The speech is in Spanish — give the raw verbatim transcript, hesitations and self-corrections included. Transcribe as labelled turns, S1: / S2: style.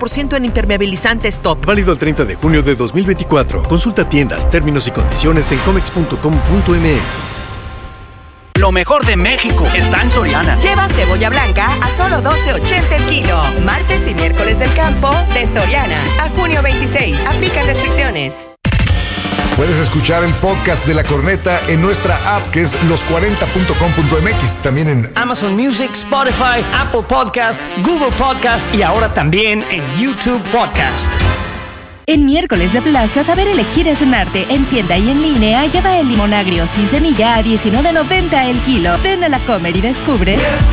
S1: por ciento en impermeabilizantes Top.
S2: Válido el treinta de junio de dos mil veinticuatro. Consulta tiendas, términos y condiciones en comex punto com punto m x.
S3: Lo mejor de México está en Soriana.
S4: Lleva cebolla blanca a solo doce ochenta el kilo. Martes y miércoles del campo de Soriana. A junio veintiséis. Aplican restricciones.
S5: Puedes escuchar el podcast de La Corneta en nuestra app, que es los cuarenta punto com punto m x. También en
S3: Amazon Music, Spotify, Apple Podcast, Google Podcast y ahora también en YouTube Podcast.
S6: En miércoles de Plaza, saber elegir es un arte. En tienda y en línea, lleva el limón agrio sin semilla a diecinueve noventa el kilo. Ven a La Comer y descubre